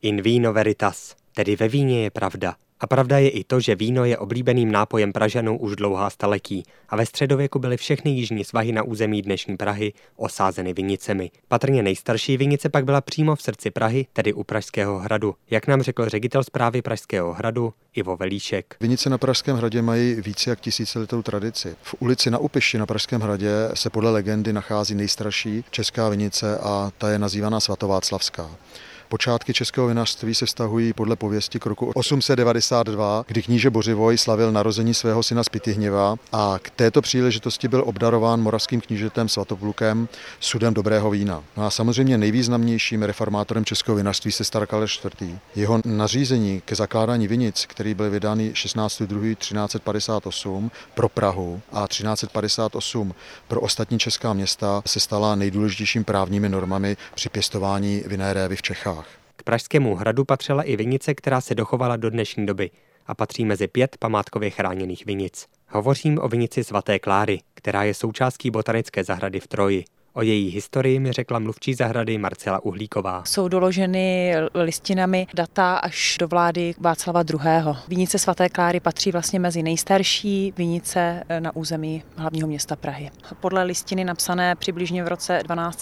In vino veritas, tedy ve víně je pravda. A pravda je i to, že víno je oblíbeným nápojem Pražanů už dlouhá staletí a ve středověku byly všechny jižní svahy na území dnešní Prahy osázeny vinicemi. Patrně nejstarší vinice pak byla přímo v srdci Prahy, tedy u Pražského hradu, jak nám řekl ředitel správy Pražského hradu Ivo Velíšek. Vinice na Pražském hradě mají více jak tisíciletou tradici. V ulici Na Upiši na Pražském hradě se podle legendy nachází nejstarší česká vinice a ta je nazývaná Svatováclavská. Počátky českého vinařství se vztahují podle pověsti k roku 892, kdy kníže Bořivoj slavil narození svého syna Spytihněva a k této příležitosti byl obdarován moravským knížetem Svatoplukem sudem dobrého vína. No a samozřejmě nejvýznamnějším reformátorem českého vinařství se stal Karel IV. Jeho nařízení ke zakládání vinic, který byl vydány 16.2.1358 pro Prahu a 1358 pro ostatní česká města, se stala nejdůležitějším právními normami při pěstování vinné révy v Čechách. K Pražskému hradu patřila i vinice, která se dochovala do dnešní doby a patří mezi 5 památkově chráněných vinic. Hovořím o vinici Svaté Kláry, která je součástí botanické zahrady v Troji. O její historii mi řekla mluvčí zahrady Marcela Uhlíková. Jsou doloženy listinami data až do vlády Václava II. Vinice Svaté Kláry patří vlastně mezi nejstarší vinice na území hlavního města Prahy. Podle listiny napsané přibližně v roce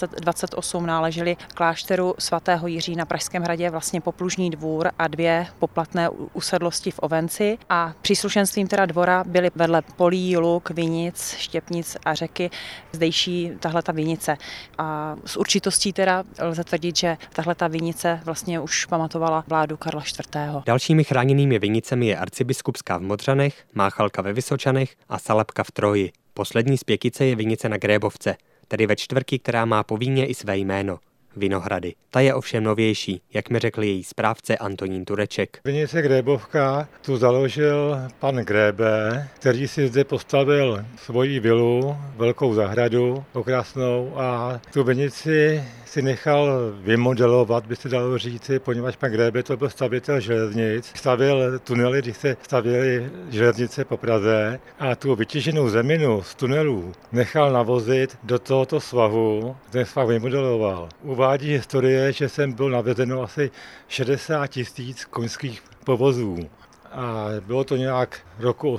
1228 náležely klášteru svatého Jiří na Pražském hradě vlastně poplužní dvůr a 2 poplatné usedlosti v Ovenci a příslušenstvím teda dvora byly vedle polí, luk, vinic, štěpnic a řeky zdejší tahleta vinice. A s určitostí teda lze tvrdit, že tahleta vinice vlastně už pamatovala vládu Karla IV. Dalšími chráněnými vinicemi je Arcibiskupská v Modřanech, Máchalka ve Vysočanech a Salebka v Troji. Poslední z pětice je vinice na Grébovce, tedy ve čtvrti, která má po víně i své jméno. Vinohrady. Ta je ovšem novější, jak mi řekl její správce Antonín Tureček. Vinice Grébovka tu založil pan Grébe, který si zde postavil svoji vilu, velkou zahradu, okrasnou a tu vinici si nechal vymodelovat, by se dalo říci, poněvadž pan Grébe to byl stavitel železnic. Stavil tunely, když se stavěly železnice po Praze a tu vytěženou zeminu z tunelů nechal navozit do tohoto svahu, ten svah vymodeloval. Uvádí historie, že sem bylo navezeno asi 60 000 koňských povozů. A bylo to nějak roku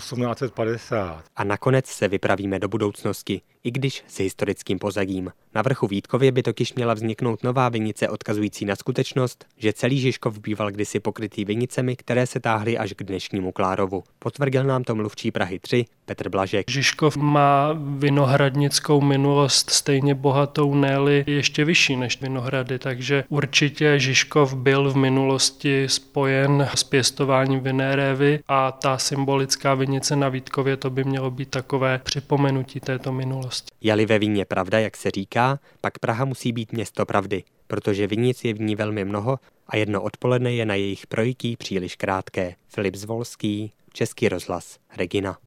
1850. A nakonec se vypravíme do budoucnosti, i když s historickým pozadím. Na vrchu Vítkově by totiž měla vzniknout nová vinice odkazující na skutečnost, že celý Žižkov býval kdysi pokrytý vinicemi, které se táhly až k dnešnímu Klárovu. Potvrdil nám to mluvčí Prahy 3 Petr Blažek. Žižkov má vinohradnickou minulost stejně bohatou, ne-li ještě vyšší než Vinohrady, takže určitě Žižkov byl v minulosti spojen s pěstováním vinné révy a ta symbolická vinice na Vítkově, to by mělo být takové připomenutí této minulosti. Je-li ve víně pravda, jak se říká, pak Praha musí být město pravdy, protože vinic je v ní velmi mnoho a jedno odpoledne je na jejich projití příliš krátké. Filip Zvolský, Český rozhlas, Regina.